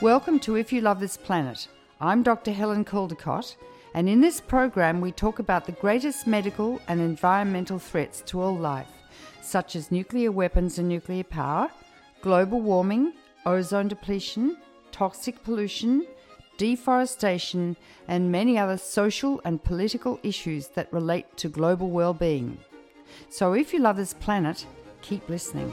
Welcome to If You Love This Planet. I'm Dr. Helen Caldicott, and in this program we talk about the greatest medical and environmental threats to all life, such as nuclear weapons and nuclear power, global warming, ozone depletion, toxic pollution, deforestation, and many other social and political issues that relate to global well-being. So if you love this planet, keep listening.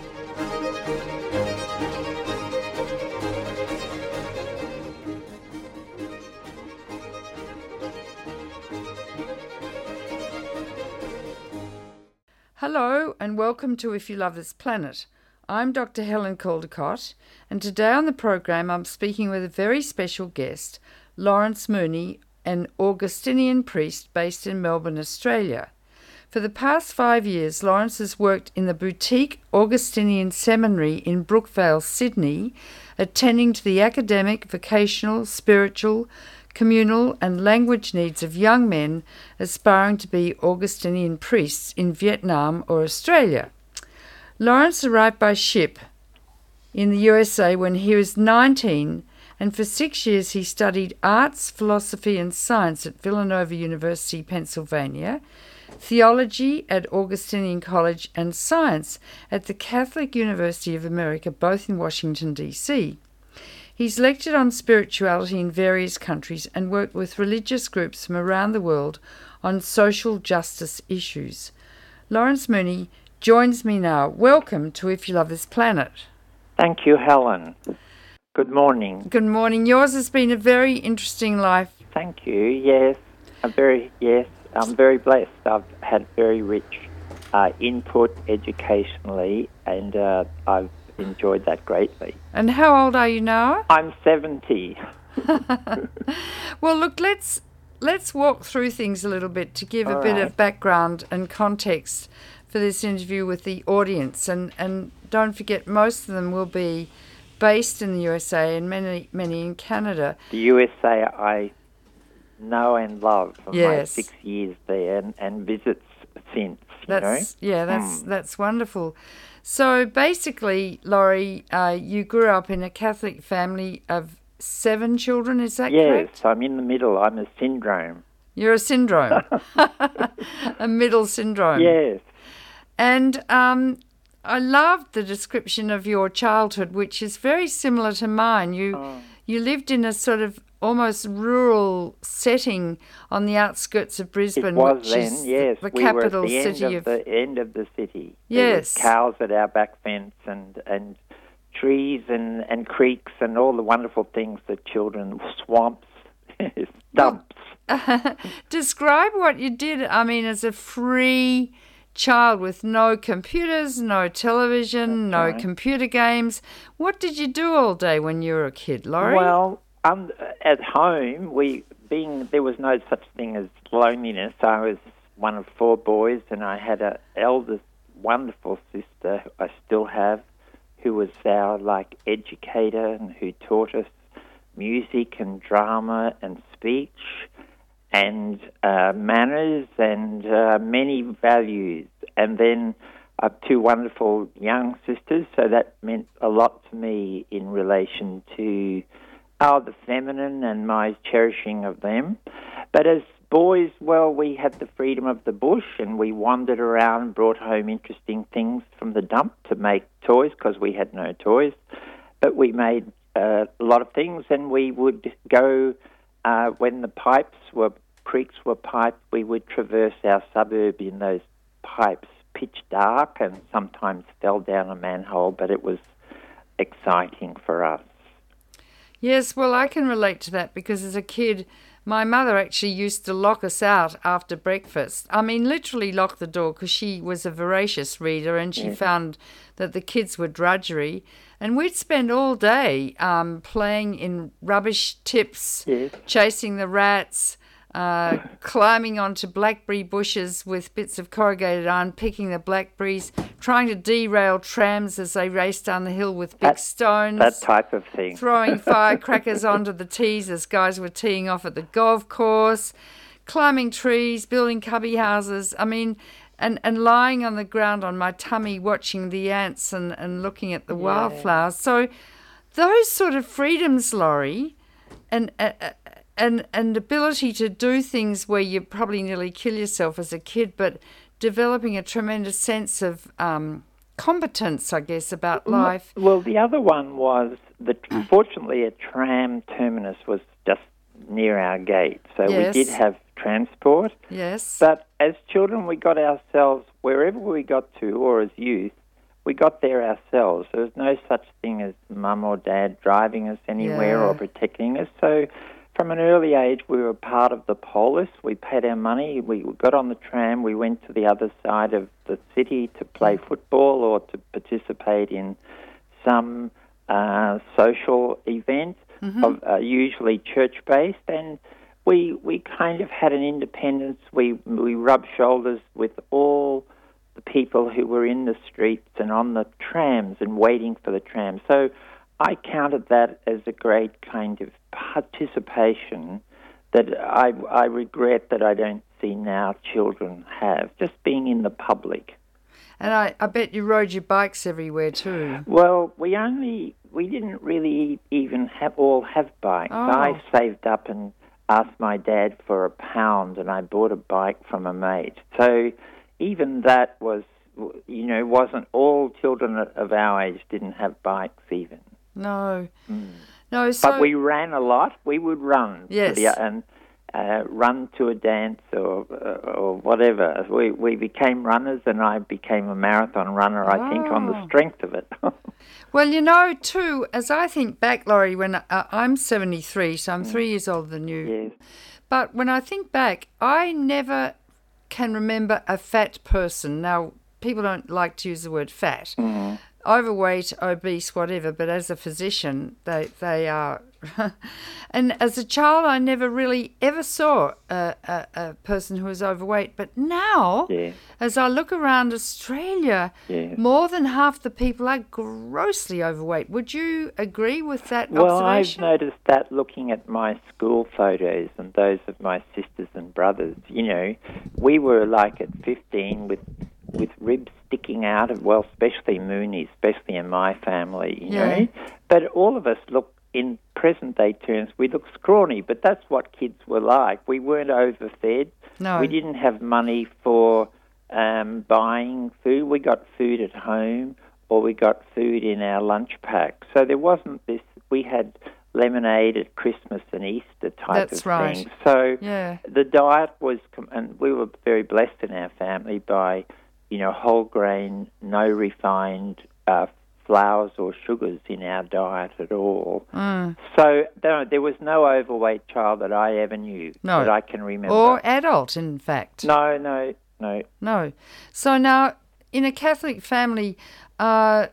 Hello and welcome to If You Love This Planet. I'm Dr. Helen Caldicott, and today on the program I'm speaking with a very special guest, Lawrence Mooney, an Augustinian priest based in Melbourne, Australia. For the past 5 years, Lawrence has worked in the boutique Augustinian Seminary in Brookvale, Sydney, attending to the academic, vocational, spiritual, communal and language needs of young men aspiring to be Augustinian priests in Vietnam or Australia. Lawrence arrived by ship in the USA when he was 19, and for 6 years he studied arts, philosophy and science at Villanova University, Pennsylvania, theology at Augustinian College and science at the Catholic University of America, both in Washington, D.C. He's lectured on spirituality in various countries and worked with religious groups from around the world on social justice issues. Lawrence Mooney joins me now. Welcome to If You Love This Planet. Thank you, Helen. Good morning. Good morning. Yours has been a very interesting life. Thank you. Yes, I'm very blessed. I've had very rich input educationally, and I've enjoyed that greatly. And how old are you now? I'm 70. Well, look, let's walk through things a little bit to give a bit of background and context for this interview with the audience. And don't forget, most of them will be based in the USA and many in Canada. The USA I know and love from my 6 years there and visits since. That's wonderful. So basically, Laurie, you grew up in a Catholic family of 7 children, is that correct? Yes, I'm in the middle. I'm a syndrome. You're a syndrome. A middle syndrome. Yes. And I loved the description of your childhood, which is very similar to mine. You lived in a sort of almost rural setting on the outskirts of Brisbane, which is the capital city of the end of the city. Yes, there were cows at our back fence and trees and creeks and all the wonderful things that children, swamps, stumps. Describe what you did. I mean, as a free child with no computers, no television, no computer games. What did you do all day when you were a kid, Laurie? Well, at home, there was no such thing as loneliness. I was one of 4 boys, and I had an eldest wonderful sister I still have, who was our educator and who taught us music and drama and speech and manners and many values. And then I have 2 wonderful young sisters, so that meant a lot to me in relation to the feminine and my cherishing of them. But as boys, well, we had the freedom of the bush and we wandered around, brought home interesting things from the dump to make toys because we had no toys. But we made a lot of things, and we would go, when the creeks were piped, we would traverse our suburb in those pipes, pitch dark, and sometimes fell down a manhole, but it was exciting for us. Yes, well, I can relate to that because as a kid, my mother actually used to lock us out after breakfast. I mean, literally lock the door because she was a voracious reader and she found that the kids were drudgery. And we'd spend all day playing in rubbish tips, chasing the rats, climbing onto blackberry bushes with bits of corrugated iron, picking the blackberries, trying to derail trams as they raced down the hill with big stones. That type of thing. Throwing firecrackers onto the tees as guys were teeing off at the golf course, climbing trees, building cubby houses. I mean, and lying on the ground on my tummy watching the ants and looking at the wildflowers. So those sort of freedoms, Laurie, and ability to do things where you probably nearly kill yourself as a kid, but developing a tremendous sense of competence, I guess, about life. Well, the other one was that fortunately a tram terminus was just near our gate, so Yes. we did have transport. Yes. But as children, we got ourselves, wherever we got to, or as youth, we got there ourselves. There was no such thing as mum or dad driving us anywhere Yeah. or protecting us. So from an early age, we were part of the polis. We paid our money. We got on the tram. We went to the other side of the city to play football or to participate in some social event, of, usually church-based. And we kind of had an independence. We rubbed shoulders with all the people who were in the streets and on the trams and waiting for the tram. So I counted that as a great kind of participation that I regret that I don't see now children have, just being in the public. And I bet you rode your bikes everywhere too. Well, we didn't really even have bikes. Oh. I saved up and asked my dad for £1 and I bought a bike from a mate. So even that wasn't all children of our age didn't have bikes even. No. No, so... But we ran a lot. We would run. Yes. Run to a dance or whatever. We became runners and I became a marathon runner, I think, on the strength of it. Well, too, as I think back, Laurie, when I'm 73, so I'm 3 years older than you. Yes. But when I think back, I never can remember a fat person. Now, people don't like to use the word fat. Overweight, obese, whatever, but as a physician, they are. And as a child, I never really ever saw a person who was overweight. But now, as I look around Australia, more than half the people are grossly overweight. Would you agree with that observation? Well, I've noticed that looking at my school photos and those of my sisters and brothers. We were like at 15 with ribs sticking out of, well, especially Mooney, especially in my family, you know. But all of us look, in present-day terms, we look scrawny, but that's what kids were like. We weren't overfed. No. We didn't have money for buying food. We got food at home or we got food in our lunch pack. So there wasn't this, we had lemonade at Christmas and Easter type of thing. So the diet was, and we were very blessed in our family by, whole grain, no refined flours or sugars in our diet at all. So there was no overweight child that I ever knew that I can remember. Or adult, in fact. No. So now, in a Catholic family, I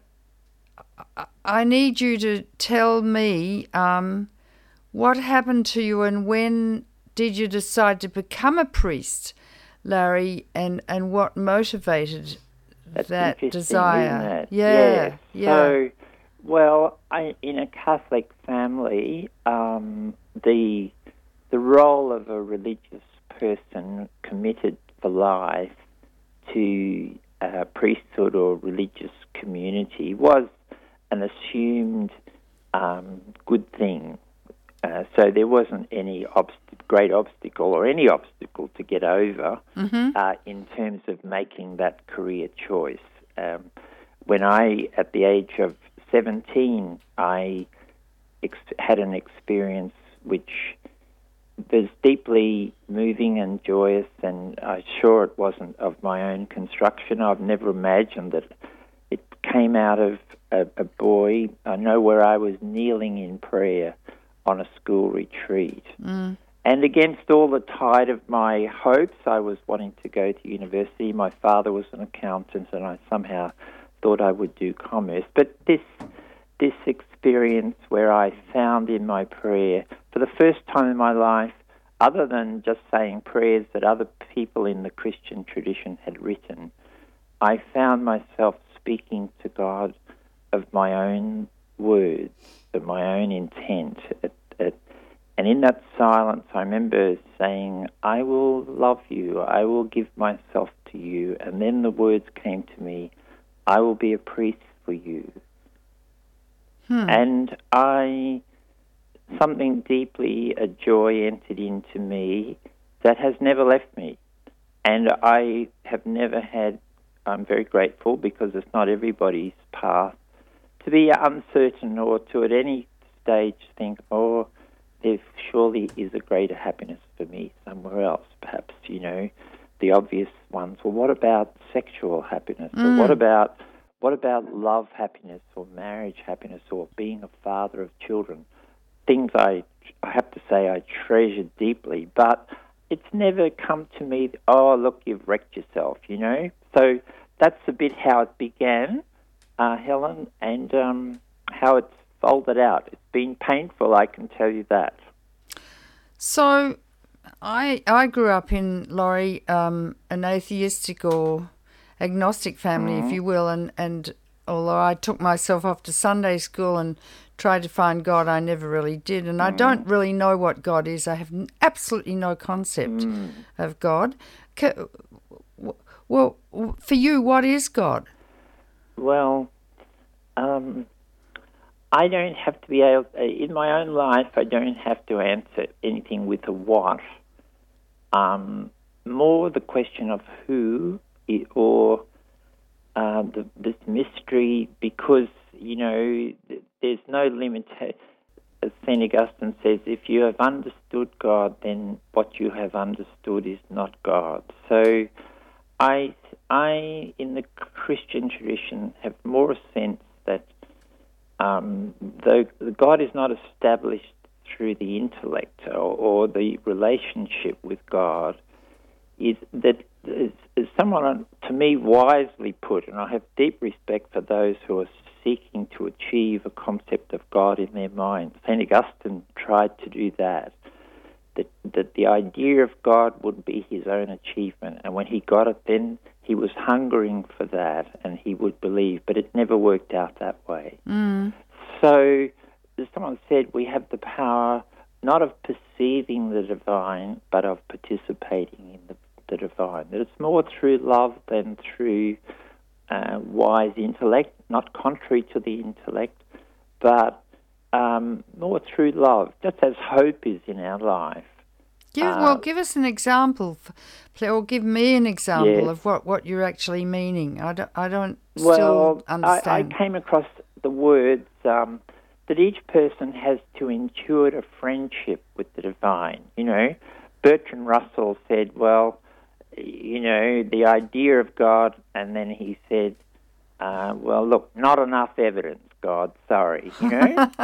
need you to tell me what happened to you and when did you decide to become a priest, Larry, and what motivated that desire? Yes. So, well, in a Catholic family, the role of a religious person committed for life to priesthood or religious community was an assumed good thing. So there wasn't any great obstacle or any obstacle to get over in terms of making that career choice. When at the age of 17, I had an experience which was deeply moving and joyous, and I'm sure it wasn't of my own construction. I've never imagined that it came out of a boy. I know where I was kneeling in prayer on a school retreat. And against all the tide of my hopes, I was wanting to go to university. My father was an accountant, and I somehow thought I would do commerce. But this experience where I found in my prayer, for the first time in my life, other than just saying prayers that other people in the Christian tradition had written, I found myself speaking to God of my own words, of my own intent. And in that silence, I remember saying, I will love you, I will give myself to you. And then the words came to me, I will be a priest for you. And something deeply, a joy entered into me that has never left me. And I have never had, I'm very grateful because it's not everybody's path, to be uncertain or to at any stage think, oh, there surely is a greater happiness for me somewhere else. Perhaps, the obvious ones. Well, what about sexual happiness? Or what about love happiness or marriage happiness or being a father of children? Things I have to say I treasure deeply, but it's never come to me, oh, look, you've wrecked yourself, So that's a bit how it began, Helen, and how it's folded out. It's been painful, I can tell you that. So I grew up in, Laurie, an atheistic or agnostic family, if you will, and although I took myself off to Sunday school and tried to find God, I never really did. And I don't really know what God is. I have absolutely no concept of God. Well, for you, what is God? Well, I don't have to be able, in my own life, I don't have to answer anything with a what. More the question of who or this mystery, because, there's no limit. As St. Augustine says, if you have understood God, then what you have understood is not God. So I in the Christian tradition, have more a sense that though God is not established through the intellect or the relationship with God, is that is someone, to me, wisely put, and I have deep respect for those who are seeking to achieve a concept of God in their mind. St. Augustine tried to do that the idea of God would be his own achievement, and when he got it, then he was hungering for that, and he would believe, but it never worked out that way. So, as someone said, we have the power not of perceiving the divine, but of participating in the divine. That it's more through love than through wise intellect, not contrary to the intellect, but more through love, just as hope is in our life. Give us an example, or give me an example of what you're actually meaning. I don't still understand. I came across the words that each person has to intuit a friendship with the divine. Bertrand Russell said, well, the idea of God, and then he said, well, look, not enough evidence, God, sorry. You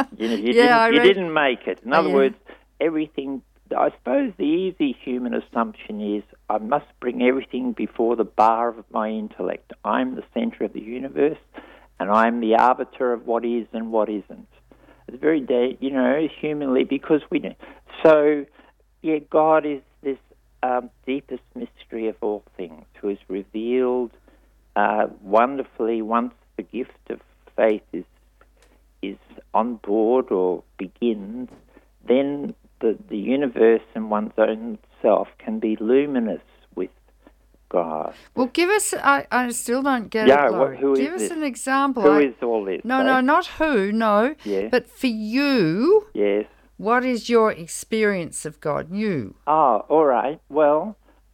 didn't make it. In other words, everything, I suppose the easy human assumption is I must bring everything before the bar of my intellect. I'm the centre of the universe, and I'm the arbiter of what is and what isn't. It's very, humanly, because we know. So, God is this deepest mystery of all things, who is revealed wonderfully once the gift of faith is on board or begins. Then the universe and one's own self can be luminous with God. Well, give us, I still don't get it, Laurie. Give us an example. Who is all this? No, not who, no. Yes. But for you, yes. What is your experience of God, you? Oh, all right. Well,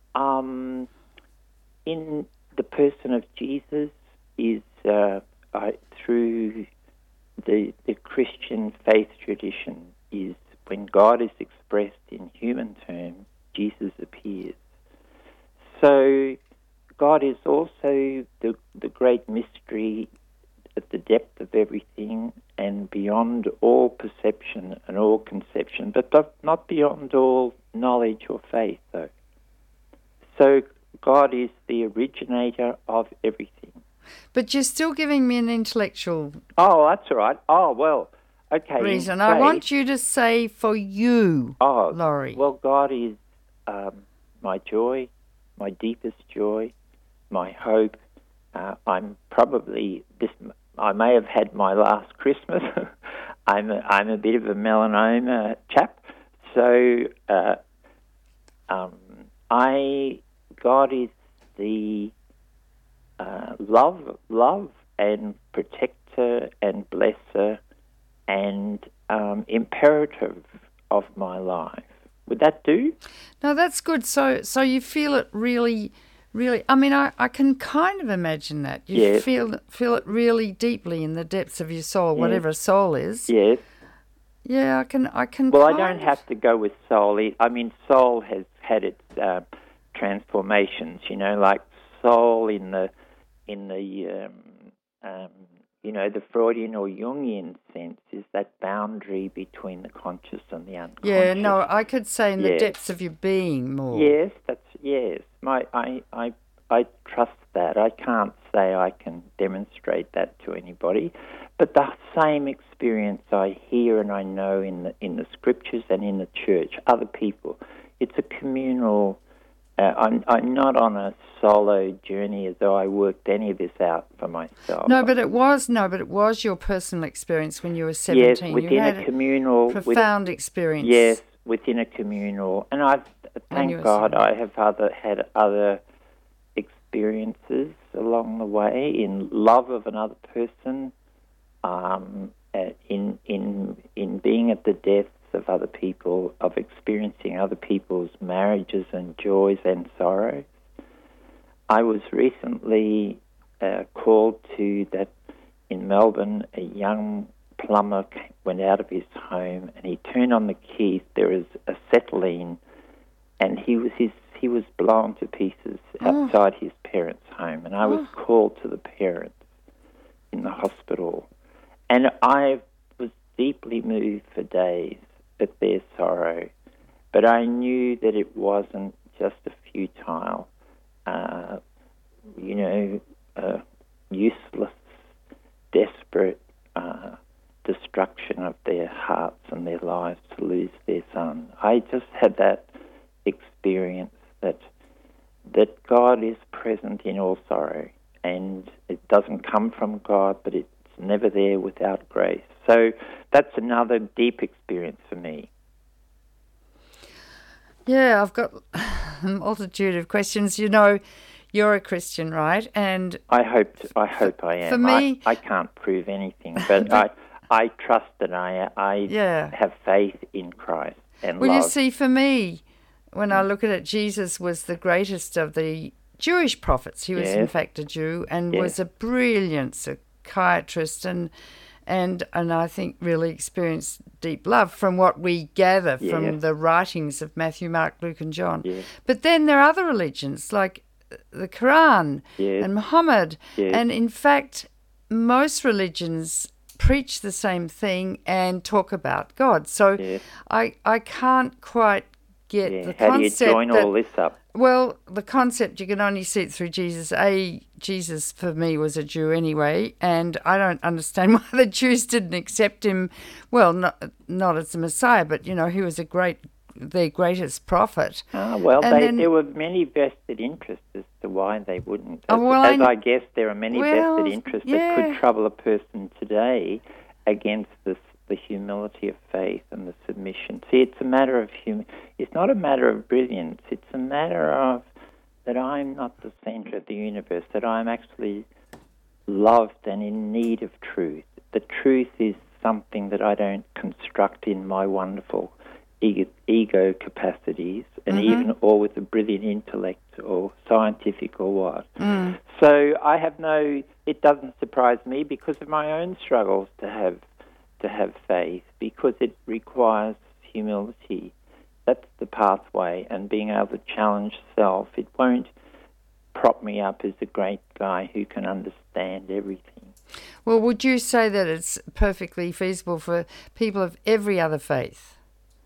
in the person of Jesus is through the Christian faith tradition is when God is expressed in human terms, Jesus appears. So God is also the great mystery at the depth of everything and beyond all perception and all conception, but not beyond all knowledge or faith, though. So God is the originator of everything. But you're still giving me an intellectual... Oh, that's all right. Oh, well, okay. Reason. I want you to say for you, Laurie. Well, God is my joy, my deepest joy, my hope. I'm probably I may have had my last Christmas. I'm a bit of a melanoma chap, so God is the love and protector and blesser and imperative of my life. Would that do? No, that's good. So you feel it really, really. I mean, I can kind of imagine that. You Yes. feel it really deeply in the depths of your soul, Yes. whatever soul is. Yes. Yeah, I can. Well, I don't have to go with soul. I mean, soul has had its transformations. Like soul in the the Freudian or Jungian sense is that boundary between the conscious and the unconscious. Yeah, no, I could say in the depths of your being more. Yes, yes. I trust that. I can't say I can demonstrate that to anybody, but the same experience I hear and I know in the scriptures and in the church, other people. It's a communal. I'm not on a solo journey as though I worked any of this out for myself. No, but it was your personal experience when you were 17. Yes, within a communal, profound experience. Yes, within a communal, and thank God I have had other experiences along the way in love of another person, in being at the depths of other people, of experiencing other people's marriages and joys and sorrows. I was recently called to that in Melbourne. A young plumber went out of his home and he turned on the keys. There was acetylene, and he was blown to pieces outside his parents' home. And I was called to the parents in the hospital, and I was deeply moved for days at their sorrow, but I knew that it wasn't just a futile, useless, desperate destruction of their hearts and their lives to lose their son. I just had that experience that God is present in all sorrow, and it doesn't come from God, but it's never there without grace. So that's another deep experience for me. Yeah, I've got a multitude of questions. You're a Christian, right? And I hope I am. For me, I can't prove anything, but I trust that I have faith in Christ and love. Well, you see, for me, when I look at it, Jesus was the greatest of the Jewish prophets. He was, in fact, a Jew and was a brilliant psychiatrist and I think really experienced deep love from what we gather from the writings of Matthew, Mark, Luke and John. Yes. But then there are other religions like the Quran and Muhammad. And in fact, most religions preach the same thing and talk about God. So I can't quite get the concept. How do you join all this up? Well, the concept, you can only see it through Jesus. Jesus for me was a Jew anyway, and I don't understand why the Jews didn't accept him. Well, not as the Messiah, but, he was their greatest prophet. There were many vested interests as to why they wouldn't. I guess there are many vested interests that could trouble a person today against the humility of faith and the submission. See, it's a matter of it's not a matter of brilliance. It's a matter of that I'm not the center of the universe, that I'm actually loved and in need of truth. The truth is something that I don't construct in my wonderful ego capacities, and even or with a brilliant intellect or scientific or what. So it doesn't surprise me because of my own struggles to have faith, because it requires humility. That's the pathway, and being able to challenge self. It won't prop me up as a great guy who can understand everything. Well, would you say that it's perfectly feasible for people of every other faith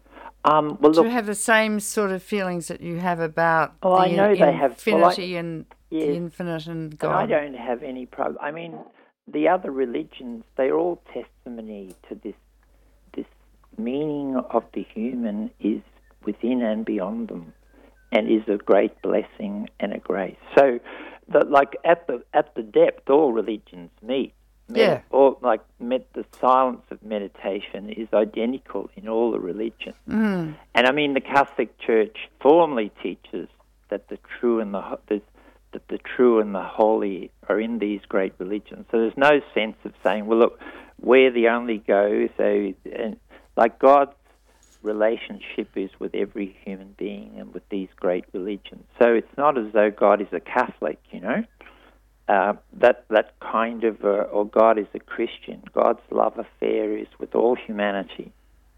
to have the same sort of feelings that you have about infinity and the infinite and God? And I don't have any problem. I mean, the other religions, they're all testimony to this meaning of the human is within and beyond them, and is a great blessing and a grace. So, at the depth, all religions meet. The silence of meditation is identical in all the religions. And I mean, the Catholic Church formally teaches that the true and the holy are in these great religions. So there's no sense of saying, well, look, we're the only go. So, and like God's relationship is with every human being and with these great religions. So it's not as though God is a Catholic, that kind of, or God is a Christian. God's love affair is with all humanity.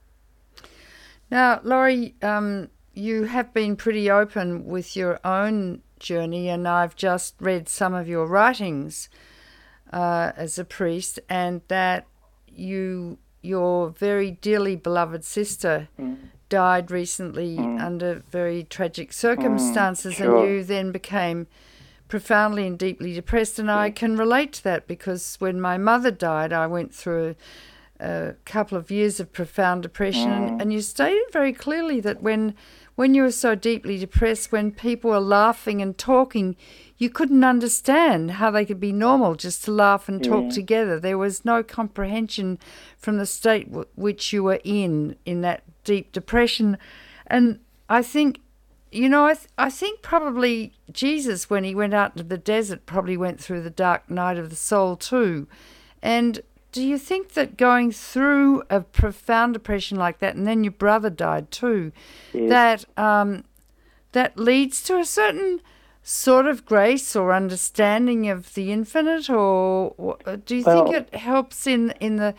Now, Laurie, you have been pretty open with your own journey, and I've just read some of your writings as a priest, and that your very dearly beloved sister died recently under very tragic circumstances, sure. and you then became profoundly and deeply depressed. And I can relate to that, because when my mother died, I went through a couple of years of profound depression, and you stated very clearly that when you were so deeply depressed, when people were laughing and talking, you couldn't understand how they could be normal just to laugh and talk together. There was no comprehension from the state which you were in that deep depression. And I think, I think probably Jesus, when he went out into the desert, probably went through the dark night of the soul too. And do you think that going through a profound depression like that, and then your brother died too, that leads to a certain sort of grace or understanding of the infinite, or do you think it helps in the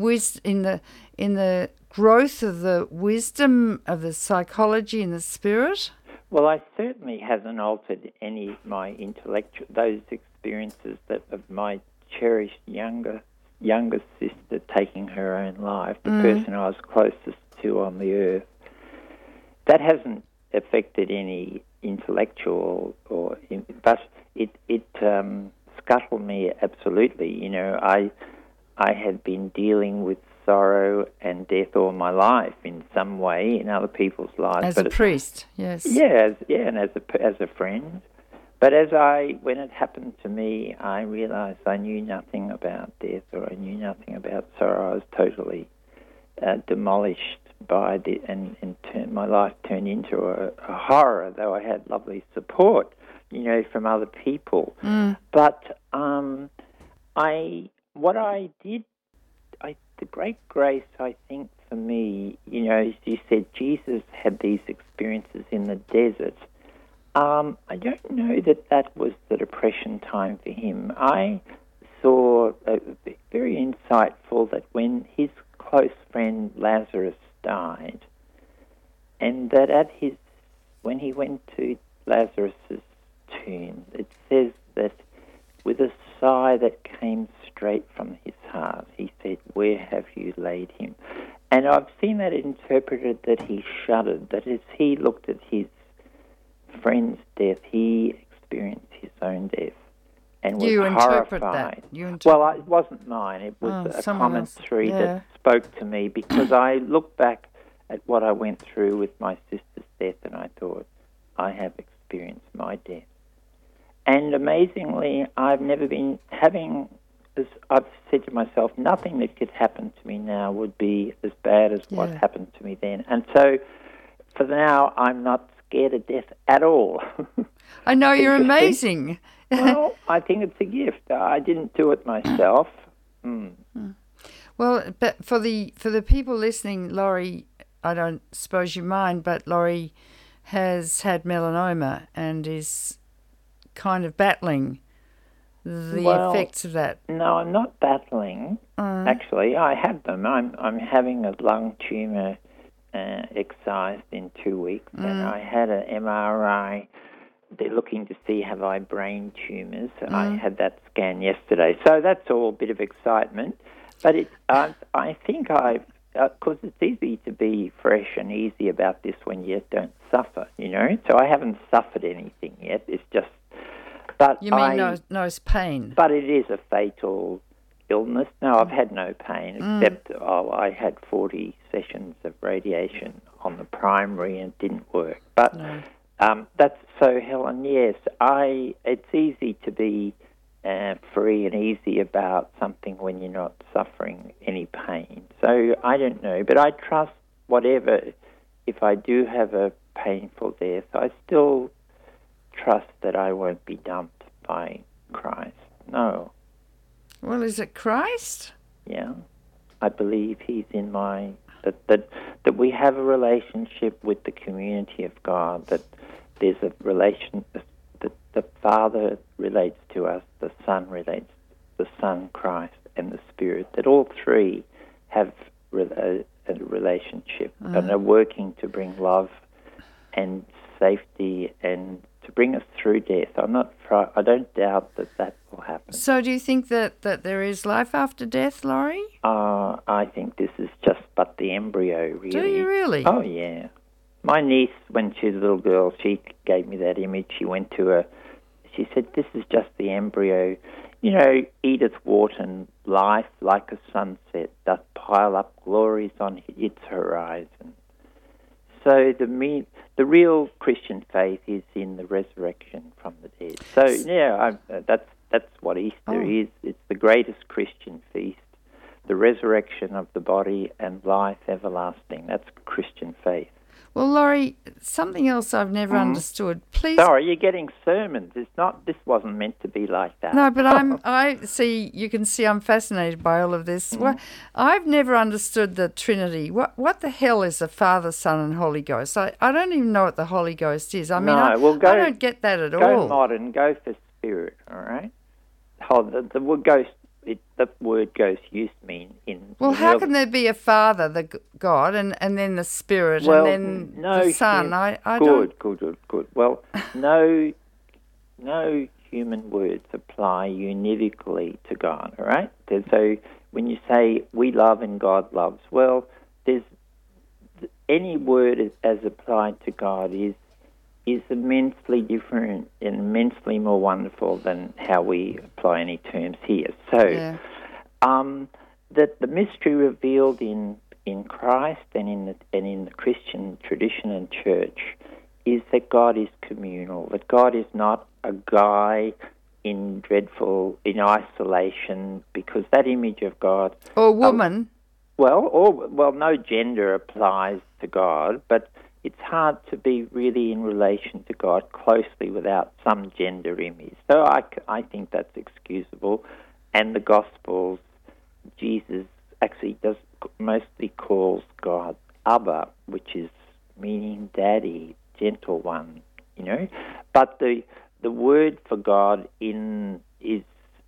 growth of the wisdom of the psychology and the spirit? Well, I certainly hasn't altered any of my those experiences of my cherished younger sister taking her own life, the person I was closest to on the earth. That hasn't affected any intellectual but it scuttled me absolutely. I had been dealing with sorrow and death all my life in some way in other people's lives. As a priest, yes. And as a friend. But when it happened to me, I realized I knew nothing about death, or I knew nothing about sorrow. I was totally demolished by my life turned into a horror, though I had lovely support, from other people. But the great grace, I think, for me, as you said, Jesus had these experiences in the desert. I don't know that was the depression time for him. I saw very insightful that when his close friend Lazarus died, and that when he went to Lazarus's tomb, it says that with a sigh that came straight from his heart, he said, "Where have you laid him?" And I've seen that interpreted that he shuddered, that as he looked at his friend's death, he experienced his own death and was horrified. Well, it wasn't mine. It was a commentary that spoke to me, because I looked back at what I went through with my sister's death, and I thought, I have experienced my death. And amazingly, I've never been having, as I've said to myself, nothing that could happen to me now would be as bad as what happened to me then. And so, for now, I'm not scared of death at all. I know, you're amazing. Well, I think it's a gift. I didn't do it myself. Well, but for the people listening, Laurie, I don't suppose you mind, but Laurie has had melanoma and is kind of battling the effects of that. No, I'm not battling. Actually, I had them. I'm having a lung tumour excised in 2 weeks, and I had an MRI. They're looking to see have I brain tumours. I had that scan yesterday, so that's all a bit of excitement. But I think because it's easy to be fresh and easy about this when you don't suffer, So I haven't suffered anything yet. It's just, but you mean no pain? But it is a fatal illness. No, I've had no pain except I had 40 sessions of radiation on the primary and it didn't work. But that's so, Helen. Yes, it's easy to be free and easy about something when you're not suffering any pain. So I don't know, but I trust whatever. If I do have a painful death, I still trust that I won't be dumped by Christ. No. Well, is it Christ? Yeah. I believe he's in my... That we have a relationship with the community of God, that there's a relation, that the Father relates to us, the Son relates to the Son, Christ, and the Spirit, that all three have a relationship and are working to bring love and safety and to bring us through death. I don't doubt that will happen. So do you think that there is life after death, Laurie? I think this is just but the embryo, really. Do you really? Oh, yeah. My niece, when she was a little girl, she gave me that image. She said, this is just the embryo. You know, Edith Wharton, life like a sunset doth pile up glories on its horizon. So the real Christian faith is in the resurrection from the dead. So, yeah, that's what Easter is. It's the greatest Christian feast, the resurrection of the body and life everlasting. That's Christian faith. Well, Laurie, something else I've never understood. Please. Sorry, you're getting sermons. This wasn't meant to be like that. No, but you can see I'm fascinated by all of this. Well, I've never understood the Trinity. What the hell is the Father, Son, and Holy Ghost? I don't even know what the Holy Ghost is. I don't get that at all. Go modern, go for spirit, all right? The word ghost, the word ghost used to mean in... Well, how can there be a Father, the God, and then the Spirit, and then the Son? Good. Well, no human words apply univocally to God, all right? So when you say we love and God loves, well, there's any word as applied to God is immensely different and immensely more wonderful than how we apply any terms here. So, that the mystery revealed in Christ and in the Christian tradition and church is that God is communal. That God is not a guy in isolation, because that image of God or woman. No gender applies to God, but it's hard to be really in relation to God closely without some gender image. So I think that's excusable. And the Gospels, Jesus actually mostly calls God Abba, which is meaning daddy, gentle one, you know. But the word for God is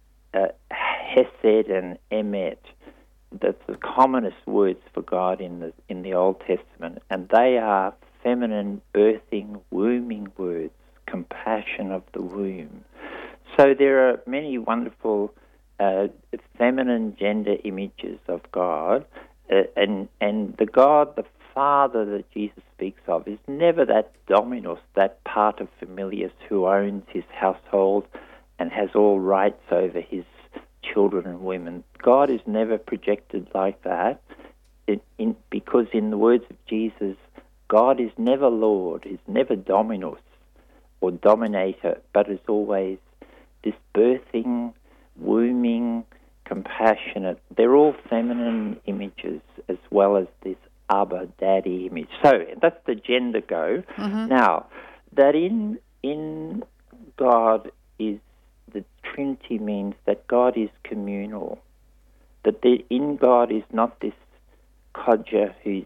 Hesed and Emet. That's the commonest words for God in the Old Testament, and they are feminine, birthing, wombing words, compassion of the womb. So there are many wonderful feminine gender images of God, and the God, the Father that Jesus speaks of, is never that dominus, that pater familias who owns his household and has all rights over his children and women. God is never projected like that, because in the words of Jesus, God is never Lord, is never dominus or dominator, but is always this birthing, wombing, compassionate. They're all feminine images as well as this Abba, daddy image. So that's the gender go. Mm-hmm. Now, that in God is the Trinity means that God is communal, that in God is not this codger who's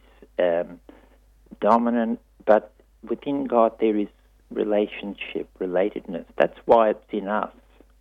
dominant, but within God there is relationship, relatedness. That's why it's in us.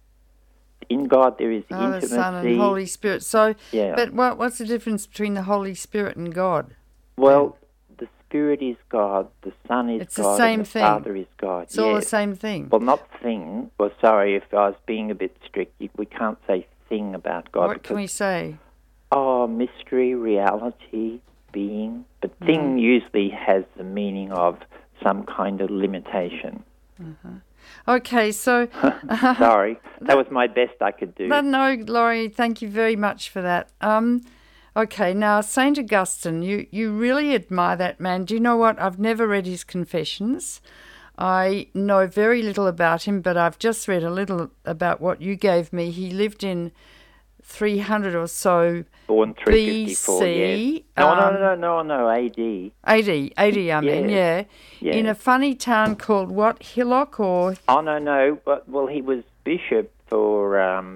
In God there is intimacy. The Son and Holy Spirit. So, yeah. But what's the difference between the Holy Spirit and God? Well, the Spirit is God, the Son is it's God, the same and the thing. Father is God. It's all the same thing. Well, not thing. Well, sorry, if I was being a bit strict, we can't say thing about God. What can we say? Oh, mystery, reality, being. But thing usually has the meaning of some kind of limitation. Uh-huh. Okay, so... Sorry, that was my best I could do. No, Laurie, thank you very much for that. Okay, now, St. Augustine, you really admire that man. Do you know what? I've never read his Confessions. I know very little about him, but I've just read a little about what you gave me. He lived in 300 or so Born 354, BC. Yes. No, AD. AD, I mean, yeah. In a funny town called what, Hillock or... Oh, no, well, he was bishop for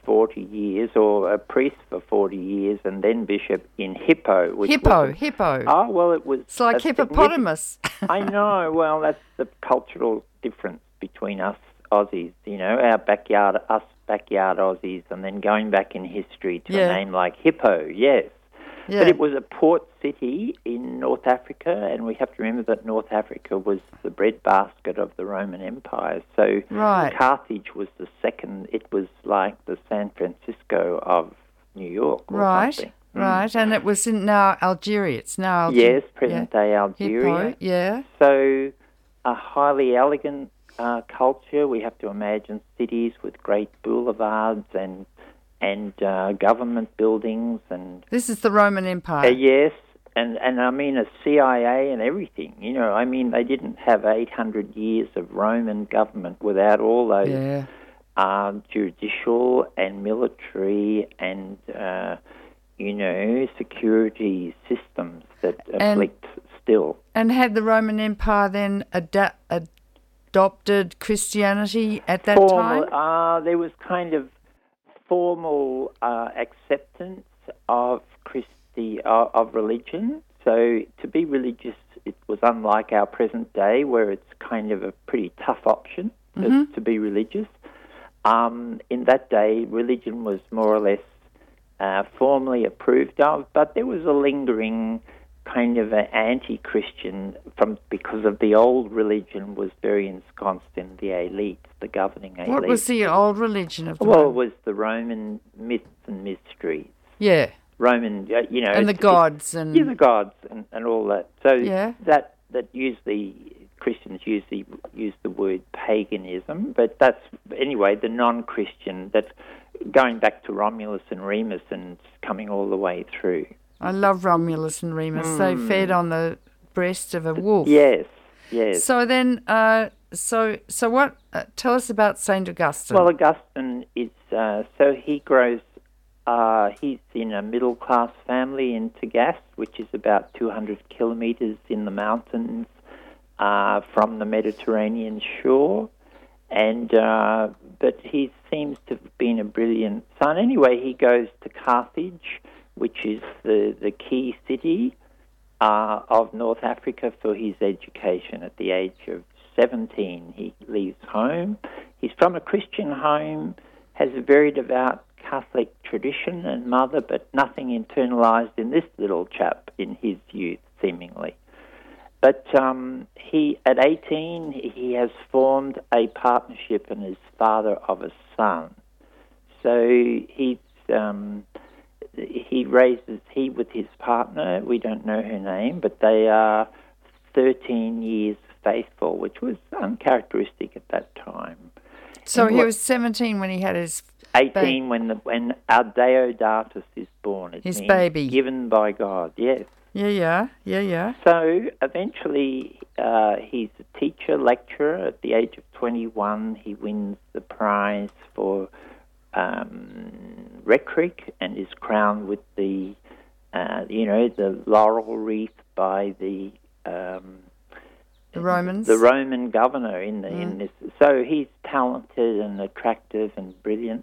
40 years, or a priest for 40 years, and then bishop in Hippo. Hippo. Oh, well, it was... It's like hippopotamus. I know. Well, that's the cultural difference between us Aussies, our backyard Aussies, and then going back in history to a name like Hippo, yes. Yeah. But it was a port city in North Africa, and we have to remember that North Africa was the breadbasket of the Roman Empire. So Carthage was the second. It was like the San Francisco of New York or something. Right, and it was in now Algeria. It's now Algeria. Yes, present-day Algeria. Hippo, yeah. So a highly elegant culture. We have to imagine cities with great boulevards and government buildings, and this is the Roman Empire. Yes, and I mean a CIA and everything. I mean they didn't have 800 years of Roman government without all those judicial and military and security systems that afflict still. And had the Roman Empire then adopted Christianity at that time? There was kind of formal acceptance of religion. So to be religious, it was unlike our present day, where it's kind of a pretty tough option to be religious. In that day, religion was more or less formally approved of, but there was a lingering kind of an anti-Christian because of the old religion was very ensconced in the elite, the governing elite. What was the old religion of the Well, it was the Roman myths and mysteries. Yeah. Roman, and the gods. Yeah, the gods and all that. So that usually, Christians usually use the word paganism, but that's, anyway, the non-Christian, that's going back to Romulus and Remus and coming all the way through. I love Romulus and Remus. They fed on the breast of a wolf. Yes. So then, so what? Tell us about Saint Augustine. Well, Augustine is so he grows. He's in a middle-class family in Tagaste, which is about 200 kilometres in the mountains from the Mediterranean shore, and but he seems to have been a brilliant son. Anyway, he goes to Carthage, which is the key city of North Africa, for his education. At the age of 17, he leaves home. He's from a Christian home, has a very devout Catholic tradition and mother, but nothing internalized in this little chap in his youth, seemingly. But at 18, he has formed a partnership and is father of a son. So he with his partner, we don't know her name, but they are 13 years faithful, which was uncharacteristic at that time. So he was 17 when he had his 18 when our Deodatus is born. His baby. Given by God, yes. Yeah. So eventually he's a teacher, lecturer. At the age of 21, he wins the prize for rhetoric and is crowned with the laurel wreath by the Romans, the Roman governor in this. So he's talented and attractive and brilliant.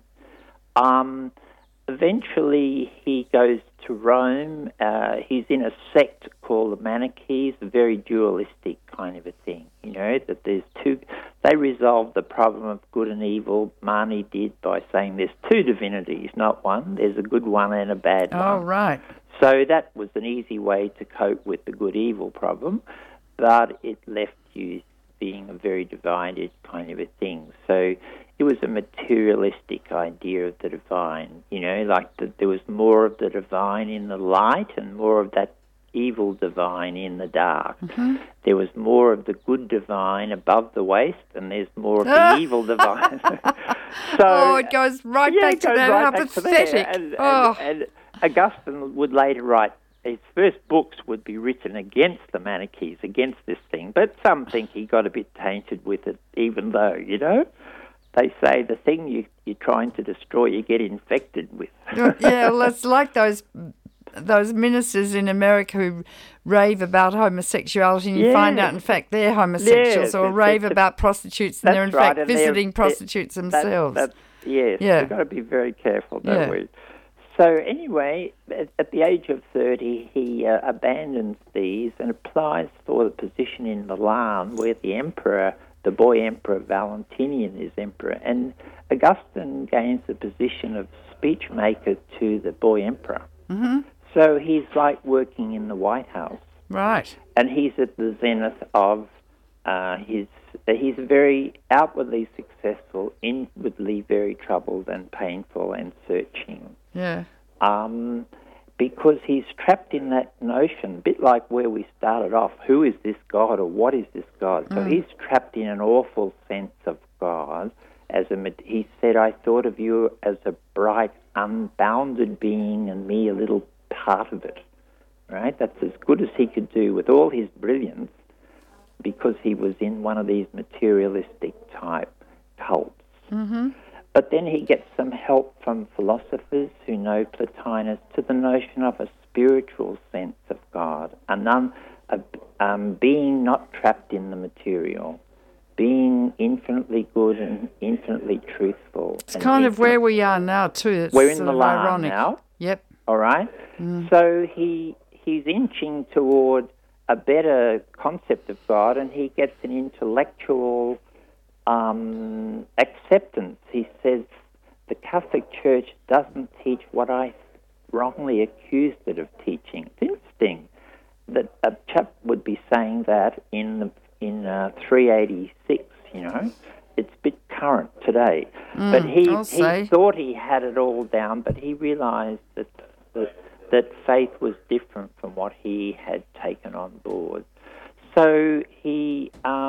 Eventually, he goes to Rome. He's in a sect called the Manichees, a very dualistic kind of a thing. That there's two. They resolved the problem of good and evil. Mani did by saying there's two divinities, not one. There's a good one and a bad one. Oh, right. So that was an easy way to cope with the good-evil problem, but it left you being a very divided kind of a thing. So it was a materialistic idea of the divine, there was more of the divine in the light and more of that evil divine in the dark. Mm-hmm. There was more of the good divine above the waist, and there's more of the evil divine. So it goes right back to that. How pathetic. And Augustine would later write, his first books would be written against the Manichees, against this thing, but some think he got a bit tainted with it, even though, they say the thing you're trying to destroy, you get infected with. Yeah, well, it's like those ministers in America who rave about homosexuality and you find out, in fact, they're homosexuals, or rave about prostitutes and they're, in fact, visiting prostitutes themselves. Yes, Yeah. we've got to be very careful, don't Yeah. we? So anyway, at the age of 30, he abandons these and applies for the position in Milan where the boy emperor Valentinian is emperor. And Augustine gains the position of speech maker to the boy emperor. Mm-hmm. So he's like working in the White House. Right. And he's at the zenith of he's very outwardly successful, inwardly very troubled and painful and searching. Yeah. Because he's trapped in that notion, a bit like where we started off, who is this God or what is this God? So he's trapped in an awful sense of God. He said, I thought of you as a bright, unbounded being and me a little part of it. Right? That's as good as he could do with all his brilliance, because he was in one of these materialistic type cults. Mm-hmm. But then he gets some help from philosophers who know Plotinus to the notion of a spiritual sense of God, being not trapped in the material, being infinitely good and infinitely truthful. It's kind of where we are now too. It's we're in sort Milan of ironic. now. Yep. All right? So he's inching toward a better concept of God, and he gets an intellectual acceptance. He says, the Catholic Church doesn't teach what I wrongly accused it of teaching. It's interesting that a chap would be saying that in 386, you know. It's a bit current today. But he thought he had it all down, but he realised that faith was different from what he had taken on board. So he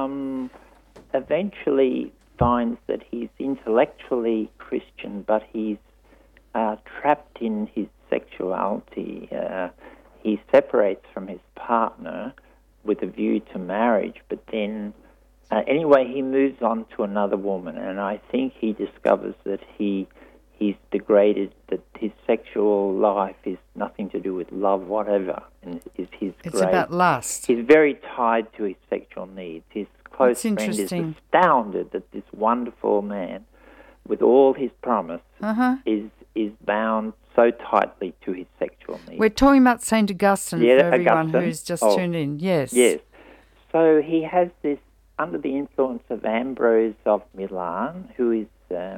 eventually finds that he's intellectually Christian, but he's trapped in his sexuality. He separates from his partner with a view to marriage, but then anyway, he moves on to another woman, and I think he discovers that he's degraded, that his sexual life is nothing to do with love, whatever, and it's about lust. He's very tied to his sexual needs. His close That's friend is interesting. astounded that this wonderful man, with all his promise, is bound so tightly to his sexual needs. We're talking about St. Augustine for everyone Augustine. who's just tuned in. Yes. Yes. So he has this, under the influence of Ambrose of Milan, who is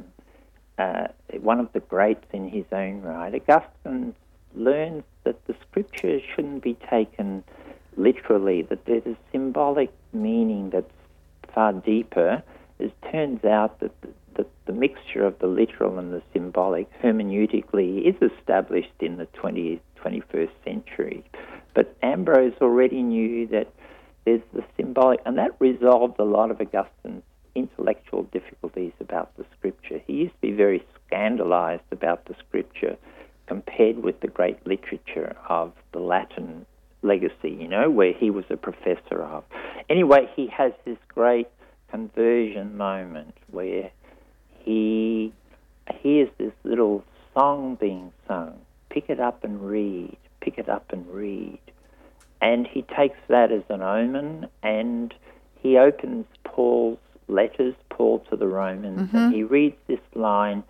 one of the greats in his own right. Augustine learns that the scriptures shouldn't be taken literally, that there's a symbolic meaning that's far deeper. It turns out that the mixture of the literal and the symbolic hermeneutically is established in the 20th, 21st century. But Ambrose already knew that there's the symbolic, and that resolved a lot of Augustine's intellectual difficulties about the scripture. He used to be very scandalized about the scripture compared with the great literature of the Latin legacy, you know, where he was a professor of. Anyway, he has this great conversion moment where he hears this little song being sung, pick it up and read, pick it up and read. And he takes that as an omen, and he opens Paul's letters, Paul to the Romans, and he reads this line,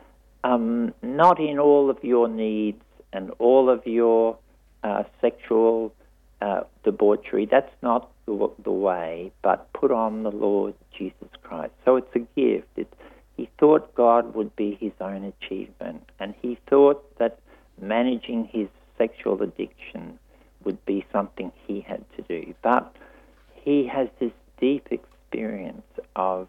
not in all of your needs and all of your sexual debauchery, that's not the way, but put on the Lord Jesus Christ. So it's a gift. He thought God would be his own achievement, and he thought that managing his sexual addiction would be something he had to do. But he has this deep experience of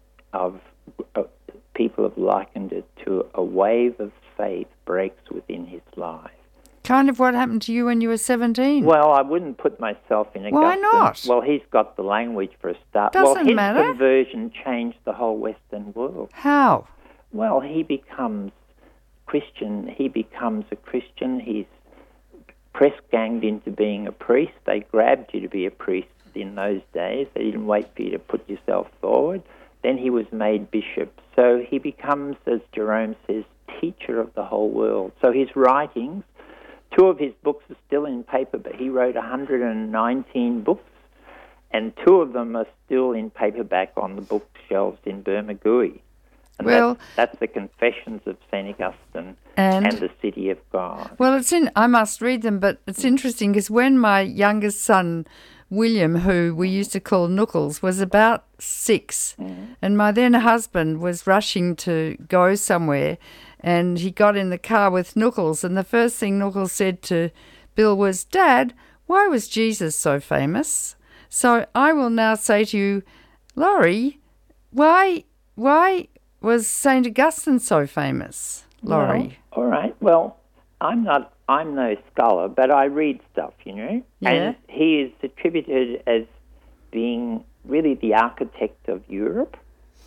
people have likened it to a wave of faith breaks within his life. Kind of what happened to you when you were 17. Well, I wouldn't put myself in Augustine. Why not? Well, he's got the language for a start. Doesn't matter. His conversion changed the whole Western world. How? Well, he becomes Christian. He becomes a Christian. He's press-ganged into being a priest. They grabbed you to be a priest in those days. They didn't wait for you to put yourself forward. Then he was made bishop. So he becomes, as Jerome says, teacher of the whole world. So his writings, 2 of his books are still in paper, but he wrote 119 books, and 2 of them are still in paperback on the bookshelves in Bermagui. And Well, that's the Confessions of St. Augustine and the City of God. well, I must read them, but it's interesting because when my youngest son, William, who we used to call Nookles, was about 6, and my then husband was rushing to go somewhere, and he got in the car with Nookles, and the first thing Nookles said to Bill was, "Dad, why was Jesus so famous?" So I will now say to you, Laurie, why was St. Augustine so famous, Laurie? Well, all right. Well, I'm no scholar, but I read stuff, you know. Yeah. And he is attributed as being really the architect of Europe.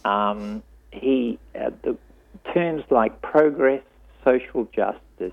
The terms like progress, social justice,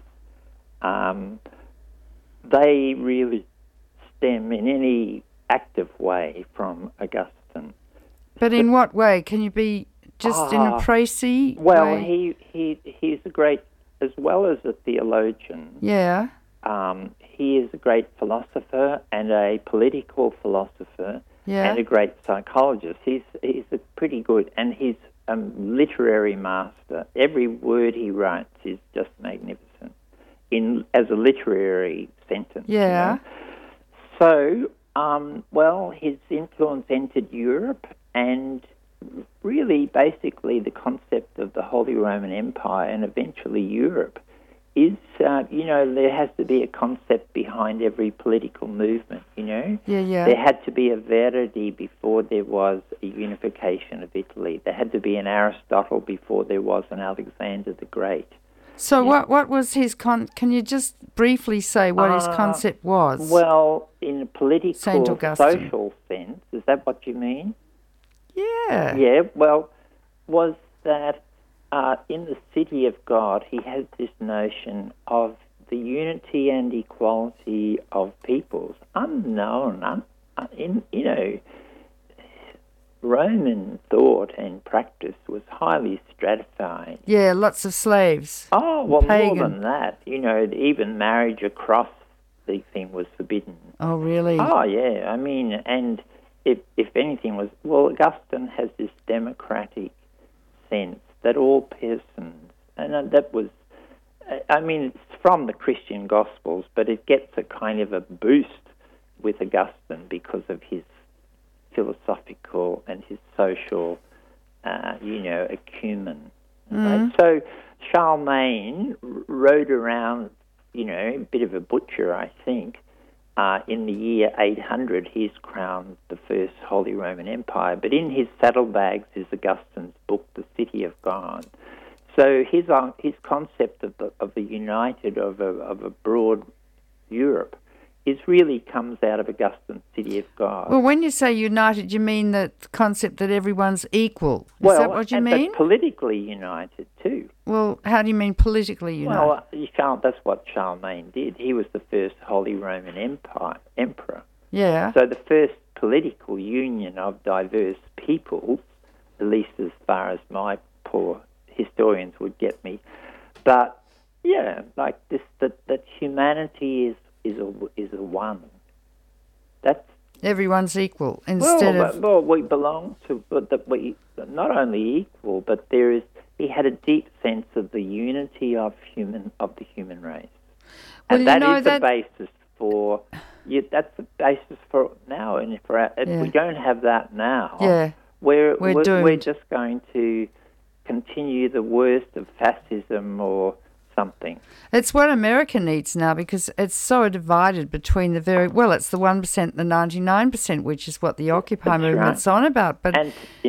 they really stem in any active way from Augustine. But in what way? Can you be just in a précis way? He's a great, as well as a theologian. Yeah. He is a great philosopher and a political philosopher and a great psychologist. He's a pretty good, and he's a literary master. Every word he writes is just magnificent as a literary sentence. Yeah. You know? So, his influence entered Europe, and really, basically, the concept of the Holy Roman Empire and eventually Europe is, there has to be a concept behind every political movement, you know? Yeah. There had to be a Verdi before there was a unification of Italy. There had to be an Aristotle before there was an Alexander the Great. So what was his can you just briefly say what his concept was? Well, in a political, Saint Augustine. social sense, is that what you mean? Yeah. Yeah, well, was that in the City of God, he has this notion of the unity and equality of peoples, unknown, Roman thought and practice was highly stratified. Yeah, lots of slaves. Oh, well, Pagan. more than that. You know, even marriage across the thing was forbidden. Oh, really? Oh, yeah. I mean, and if anything was... Well, Augustine has this democratic sense that all persons... And that was... I mean, it's from the Christian Gospels, but it gets a kind of a boost with Augustine because of his philosophical and his social, acumen. Right? So Charlemagne rode around, a bit of a butcher, I think. In the year 800, he's crowned the first Holy Roman Empire. But in his saddlebags is Augustine's book, The City of God. So his concept of a broad Europe really comes out of Augustine's City of God. Well, when you say united, you mean the concept that everyone's equal. Is that what you mean? But politically united too. Well, how do you mean politically united? Well, that's what Charlemagne did. He was the first Holy Roman emperor. Yeah. So the first political union of diverse peoples, at least as far as my poor historians would get me. But yeah, like this, that humanity is a one. That's everyone's equal instead of. Well, we belong to, but that we not only equal, but he had a deep sense of the unity of the human race, and that is the basis for. That's the basis for now, and if we don't have that now, we're doomed. We're just going to continue the worst of fascism or something. It's what America needs now because it's so divided between it's the 1%, the 99%, which is what the Occupy movement's on about. But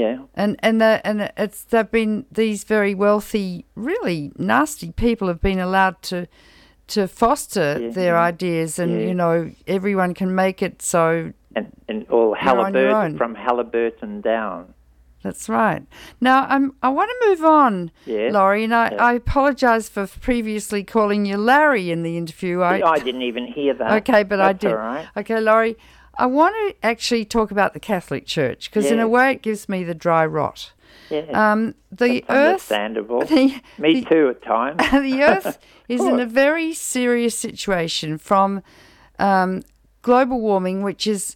they've been these very wealthy, really nasty people have been allowed to foster their ideas, and everyone can make it so. And all Halliburton from Halliburton down. That's right. Now, I want to move on, Laurie, and I apologise for previously calling you Larry in the interview. I didn't even hear that. Okay, but I did. All right. Okay, Laurie, I want to actually talk about the Catholic Church because in a way it gives me the dry rot. Yeah. The That's understandable. Me too at times. The Earth is in a very serious situation from global warming, which is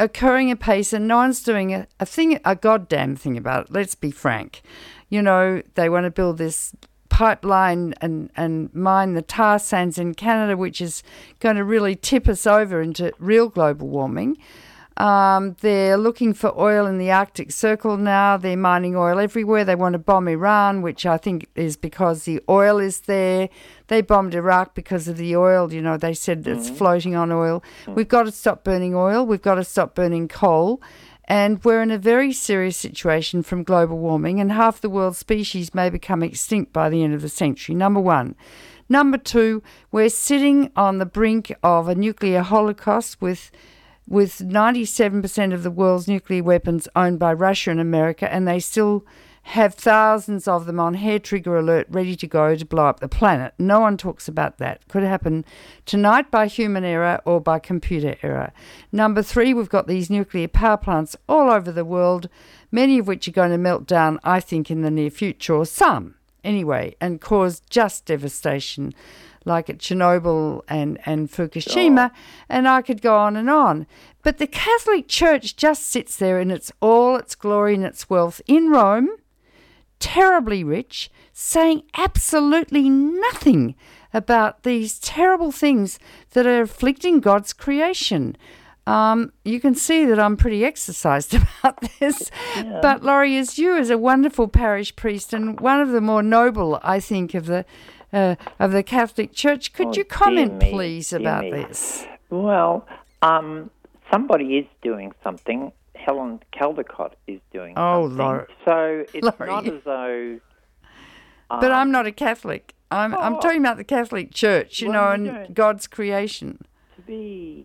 occurring apace, and no one's doing a goddamn thing about it. Let's be frank. You know, they want to build this pipeline and mine the tar sands in Canada, which is going to really tip us over into real global warming. They're looking for oil in the Arctic Circle now. They're mining oil everywhere. They want to bomb Iran, which I think is because the oil is there. They bombed Iraq because of the oil. You know, they said it's floating on oil. We've got to stop burning oil. We've got to stop burning coal. And we're in a very serious situation from global warming, and half the world's species may become extinct by the end of the century, number one. Number two, we're sitting on the brink of a nuclear holocaust with 97% of the world's nuclear weapons owned by Russia and America, and they still have thousands of them on hair trigger alert ready to go to blow up the planet. No one talks about that. Could happen tonight by human error or by computer error. Number three, we've got these nuclear power plants all over the world, many of which are going to melt down, I think, in the near future, or some anyway, and cause just devastation, like at Chernobyl and Fukushima, and I could go on and on. But the Catholic Church just sits there in all its glory and its wealth in Rome, terribly rich, saying absolutely nothing about these terrible things that are afflicting God's creation. You can see that I'm pretty exercised about this. Yeah. But Laurie, as a wonderful parish priest and one of the more noble, I think, of the Catholic Church, could you comment, please, about this? Well, somebody is doing something. Helen Caldicott is doing something. Laurie. So it's Laurie. not as though... but I'm not a Catholic. I'm talking about the Catholic Church, and God's creation. To be...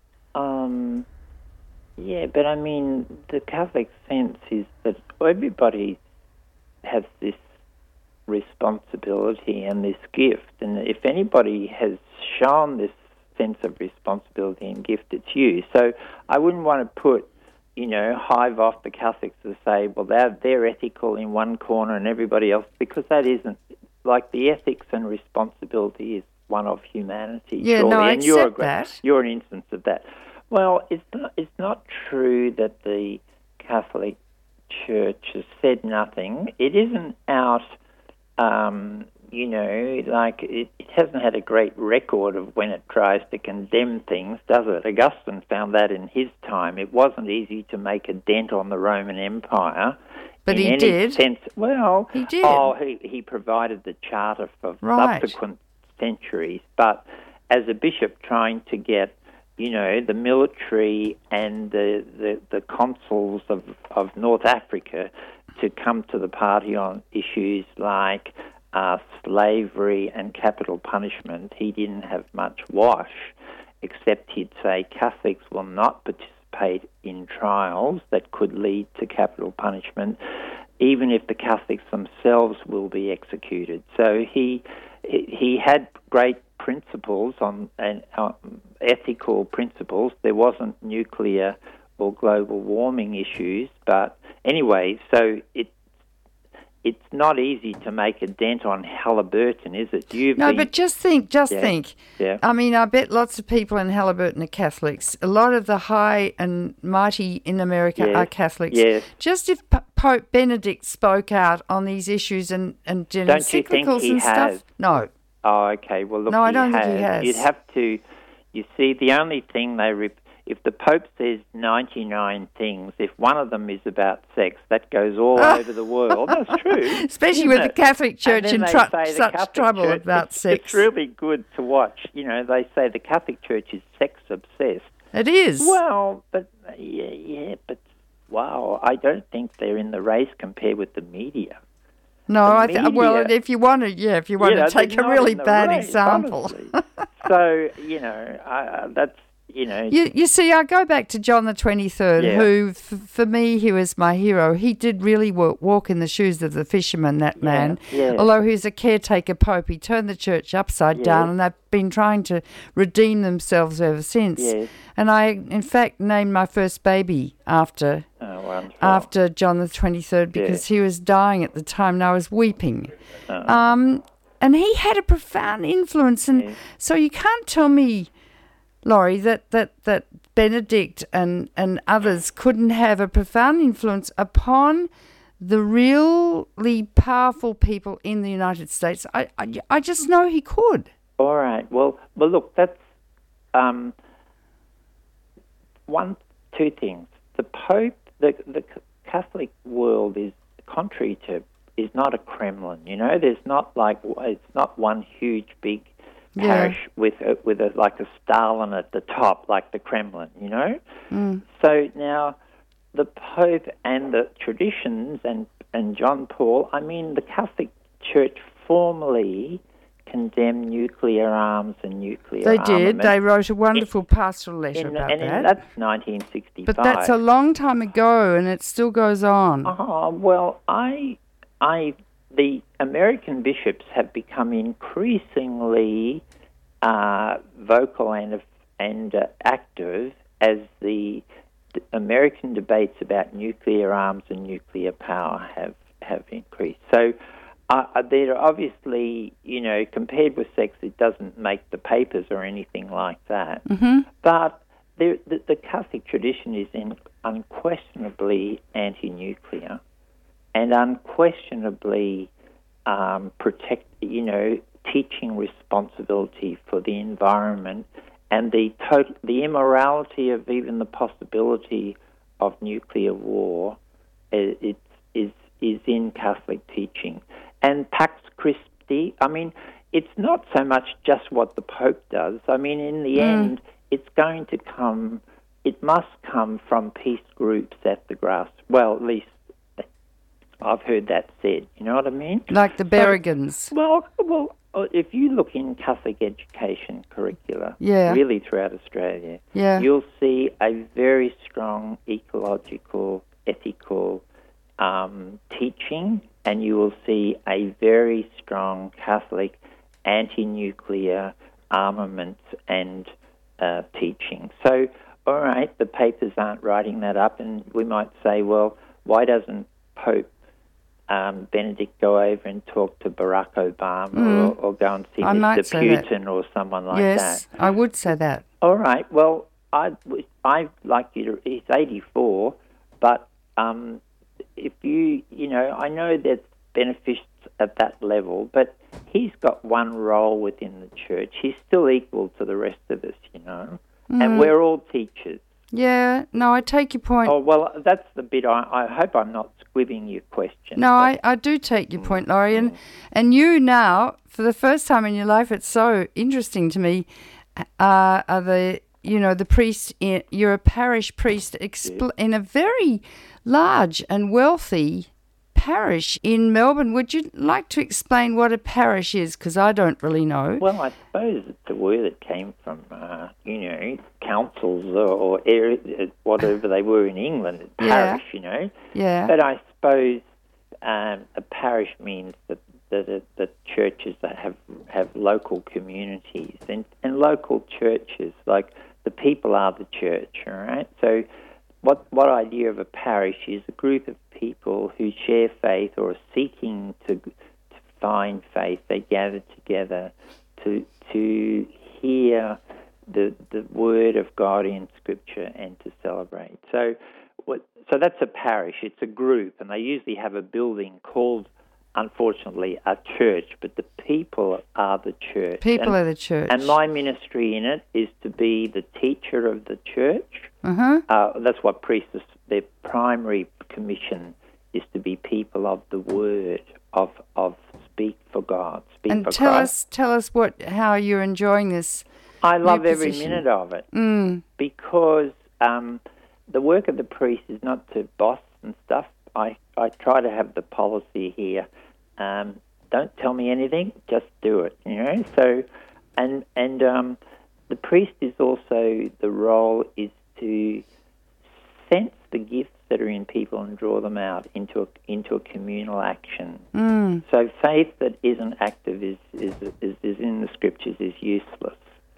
yeah, but I mean, the Catholic sense is that everybody has this responsibility and this gift, and if anybody has shown this sense of responsibility and gift, it's you. So I wouldn't want to put, hive off the Catholics to say, well, they're ethical in one corner and everybody else, because that isn't. Like, the ethics and responsibility is one of humanity. Yeah, surely. no, I and accept that. You're an instance of that. Well, it's not true that the Catholic Church has said nothing. It isn't out, it hasn't had a great record of when it tries to condemn things, does it? Augustine found that in his time. It wasn't easy to make a dent on the Roman Empire. But he did. Well, he did. Oh, he provided the charter for subsequent centuries. But as a bishop trying to get, the military and the consuls of North Africa to come to the party on issues like slavery and capital punishment, he didn't have much wash, except he'd say Catholics will not participate in trials that could lead to capital punishment, even if the Catholics themselves will be executed. So he had great principles and ethical principles. There wasn't nuclear or global warming issues, but anyway, so it's not easy to make a dent on Halliburton, is it? But just think. Yeah. I mean, I bet lots of people in Halliburton are Catholics. A lot of the high and mighty in America are Catholics. Yes. Just if Pope Benedict spoke out on these issues and did encyclicals and stuff. No. Oh, okay. Well, look, I don't think he has. You'd have to. You see, the only thing if the Pope says 99 things, if one of them is about sex, that goes all over the world. That's true. Especially with the Catholic Church in such trouble Church, about sex. It's really good to watch. They say the Catholic Church is sex obsessed. It is. Well, but but wow, I don't think they're in the race compared with the media. No, if you want to take a really bad example. So, that's, You see, I go back to John the 23rd, who, for me, he was my hero. He did really walk in the shoes of the fisherman, that man. Yeah. Although he was a caretaker pope, he turned the church upside down, and they've been trying to redeem themselves ever since. Yes. And I, in fact, named my first baby after John the 23rd because he was dying at the time, and I was weeping. And he had a profound influence, and so you can't tell me Laurie, that Benedict and others couldn't have a profound influence upon the really powerful people in the United States? I just know he could. All right. Well, look, that's two things. The Pope, the Catholic world is not a Kremlin. You know, it's not one huge big parish with like a Stalin at the top, like the Kremlin. You know. So now, the Pope and the traditions and John Paul. I mean, the Catholic Church formally condemn nuclear arms and nuclear They armament. did. They wrote a wonderful pastoral letter about that. That's 1965. But that's a long time ago, and it still goes on. Well, the American bishops have become increasingly vocal and active as the American debates about nuclear arms and nuclear power have increased. So they're obviously, you know, compared with sex, it doesn't make the papers or anything like that. Mm-hmm. But the Catholic tradition is unquestionably anti-nuclear and unquestionably teaching responsibility for the environment and the immorality of even the possibility of nuclear war. Is in Catholic teaching. And Pax Christi, I mean, it's not so much just what the Pope does. I mean, in the end, it must come from peace groups at the grass. Well, at least I've heard that said. You know what I mean? Like the Berrigans. Well, if you look in Catholic education curricula, really throughout Australia, you'll see a very strong ecological, ethical teaching, and you will see a very strong Catholic anti-nuclear armaments and teaching. So, all right, the papers aren't writing that up, and we might say, well, why doesn't Pope Benedict go over and talk to Barack Obama or go and see Mr. Putin or someone like that? Yes, I would say that. All right, well, I'd like you to, he's 84, but if I know there's benefits at that level, but he's got one role within the church. He's still equal to the rest of us, you know, and we're all teachers. Yeah, no, I take your point. Oh, well, that's the bit. I hope I'm not squibbing your question. No, I do take your point, Laurie. And you now, for the first time in your life, it's so interesting to me, are the priest, you're a parish priest in a very large and wealthy parish in Melbourne. Would you like to explain what a parish is? Because I don't really know. Well, I suppose it's a word that came from, councils or whatever they were in England, parish, you know. Yeah. But I suppose a parish means that the churches that have local communities and local churches, like the people are the church, all right? So what idea of a parish is a group of people who share faith or are seeking to find faith. They gather together to hear the word of God in Scripture and to celebrate. So that's a parish. It's a group, and they usually have a building called, unfortunately, a church, but the people are the church. People are the church. And my ministry in it is to be the teacher of the church. That's what priests, their primary commission is to be people of the word, of speak for God, speak for Christ. Tell us how you're enjoying this. I love every minute of it because the work of the priest is not to boss and stuff. I try to have the policy here. Don't tell me anything, just do it. You know. So, and the priest is also, the role is to sense the gifts that are in people and draw them out into a communal action. So faith that isn't active is in the Scriptures is useless.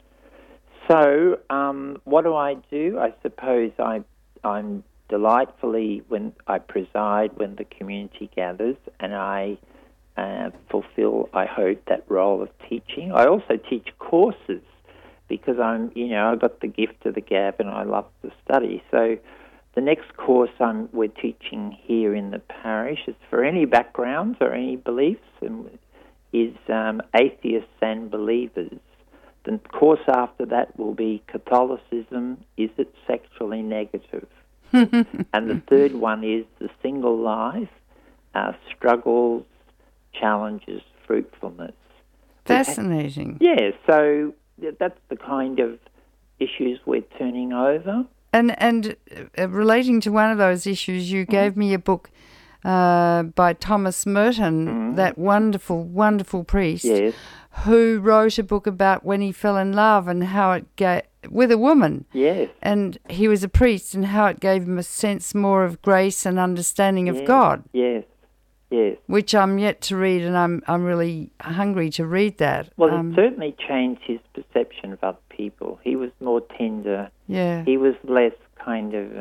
So what do? I suppose I'm delightfully when I preside when the community gathers, and I fulfill, I hope, that role of teaching. I also teach courses because I got the gift of the gab and I love to study. So the next course we're teaching here in the parish is for any backgrounds or any beliefs, and is atheists and believers. The course after that will be Catholicism, is it sexually negative? And the third one is the single life, struggles, challenges, fruitfulness. Fascinating. Yeah, so that's the kind of issues we're turning over. And relating to one of those issues, you gave me a book by Thomas Merton, that wonderful, wonderful priest, Yes. who wrote a book about when he fell in love and how it with a woman. Yes. And he was a priest, and how it gave him a sense more of grace and understanding of God. Yes. Yes. Which I'm yet to read, and I'm really hungry to read that. Well, it certainly changed his perception of other people. He was more tender. Yeah. He was less kind of,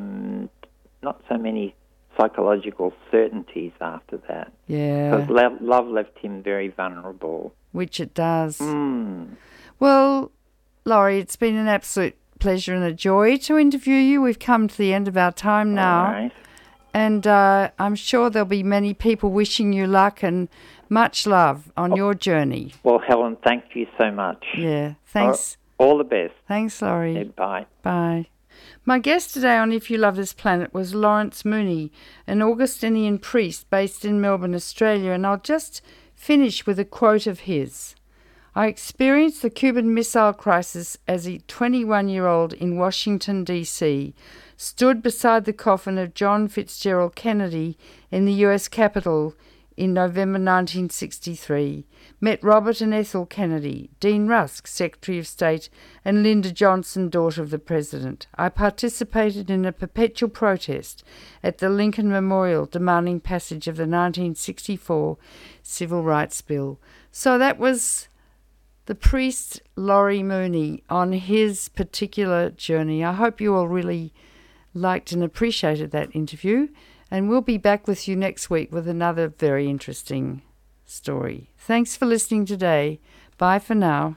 not so many psychological certainties after that. Yeah. Because love left him very vulnerable. Which it does. Well, Laurie, it's been an absolute pleasure and a joy to interview you. We've come to the end of our time now. All right. And I'm sure there'll be many people wishing you luck and much love on your journey. Well, Helen, thank you so much. Yeah, thanks. All the best. Thanks, Laurie. Yeah, bye. Bye. My guest today on If You Love This Planet was Lawrence Mooney, an Augustinian priest based in Melbourne, Australia, and I'll just finish with a quote of his. I experienced the Cuban Missile Crisis as a 21-year-old in Washington, D.C., stood beside the coffin of John Fitzgerald Kennedy in the U.S. Capitol in November 1963, met Robert and Ethel Kennedy, Dean Rusk, Secretary of State, and Lyndon Johnson, daughter of the President. I participated in a perpetual protest at the Lincoln Memorial demanding passage of the 1964 Civil Rights Bill. So that was the priest Laurie Mooney on his particular journey. I hope you all really liked and appreciated that interview, and we'll be back with you next week with another very interesting story. Thanks for listening today. Bye for now.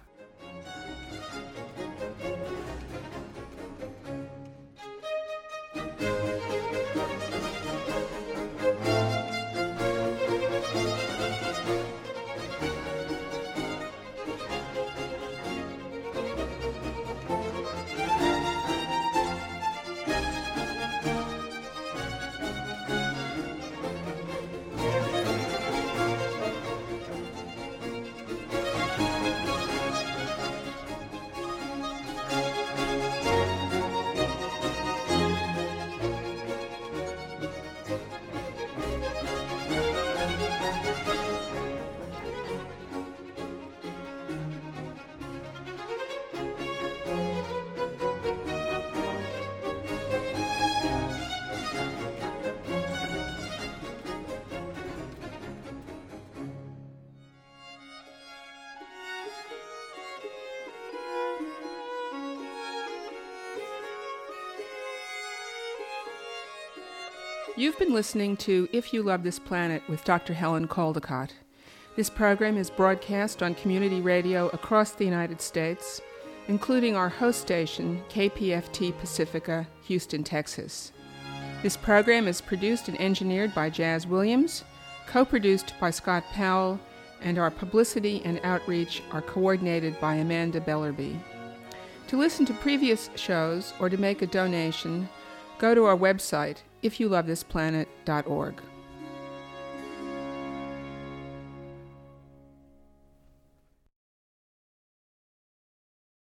You've been listening to If You Love This Planet with Dr. Helen Caldicott. This program is broadcast on community radio across the United States, including our host station, KPFT Pacifica, Houston, Texas. This program is produced and engineered by Jazz Williams, co-produced by Scott Powell, and our publicity and outreach are coordinated by Amanda Bellerby. To listen to previous shows or to make a donation, go to our website, ifyoulovethisplanet.org.